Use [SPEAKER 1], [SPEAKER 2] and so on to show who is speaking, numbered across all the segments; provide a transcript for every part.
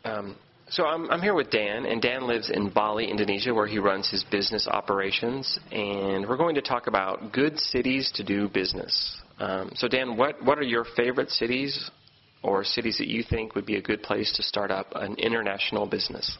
[SPEAKER 1] So I'm here with Dan, and Dan lives in Bali, Indonesia, where he runs his business operations. And we're going to talk about good cities to do business. So Dan, what are your favorite cities or cities that you think would be a good place to start up an international business?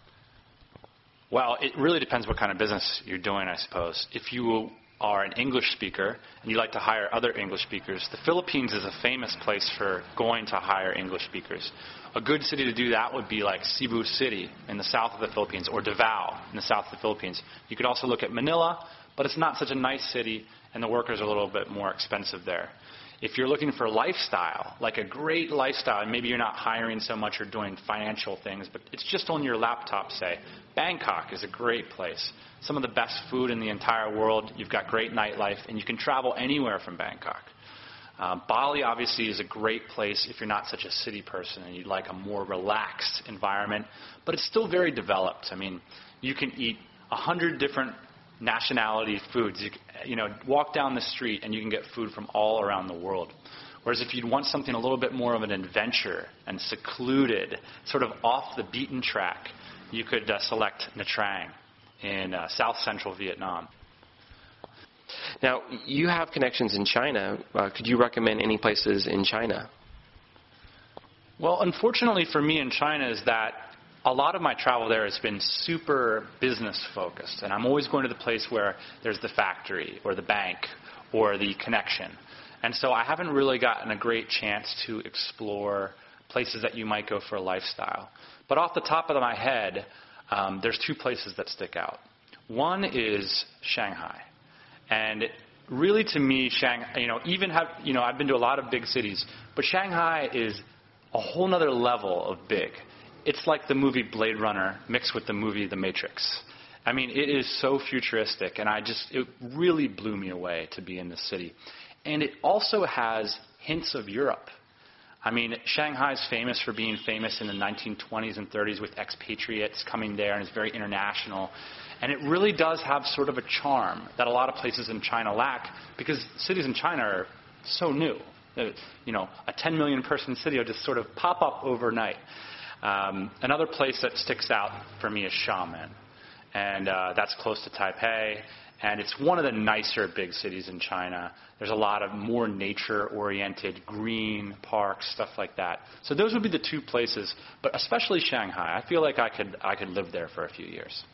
[SPEAKER 2] Well, it really depends what kind of business you're doing, I suppose. If you are an English speaker and you like to hire other English speakers, the Philippines is a famous place for going to hire English speakers. A good city to do that would be like Cebu City in the south of the Philippines, or Davao in the south of the Philippines. You could also look at Manila, but it's not such a nice city, and the workers are a little bit more expensive there. If you're looking for lifestyle, like a great lifestyle, and maybe you're not hiring so much or doing financial things, but it's just on your laptop, say, Bangkok is a great place. Some of the best food in the entire world. You've got great nightlife, and you can travel anywhere from Bangkok. Bali, obviously, is a great place if you're not such a city person and you'd like a more relaxed environment, but it's still very developed. I mean, you can eat 100 different nationality foods. You know, walk down the street and you can get food from all around the world. Whereas if you'd want something a little bit more of an adventure and secluded, sort of off the beaten track, you could select Nha Trang in south central Vietnam.
[SPEAKER 1] Now, you have connections in China. Could you recommend any places in China?
[SPEAKER 2] Well, unfortunately for me in China is that a lot of my travel there has been super business focused, and I'm always going to the place where there's the factory or the bank or the connection. And so I haven't really gotten a great chance to explore places that you might go for a lifestyle. But off the top of my head, there's two places that stick out. One is Shanghai. And really to me, Shanghai, I've been to a lot of big cities, but Shanghai is a whole nother level of big. It's like the movie Blade Runner mixed with the movie The Matrix. I mean, it is so futuristic, and it really blew me away to be in this city. And it also has hints of Europe. I mean, Shanghai's famous for being famous in the 1920s and 30s with expatriates coming there, and it's very international. And it really does have sort of a charm that a lot of places in China lack, because cities in China are so new. A 10 million person city will just sort of pop up overnight. Another place that sticks out for me is Xiamen, and that's close to Taipei, and it's one of the nicer big cities in China. There's a lot of more nature-oriented green parks, stuff like that. So those would be the two places, but especially Shanghai. I feel like I could live there for a few years.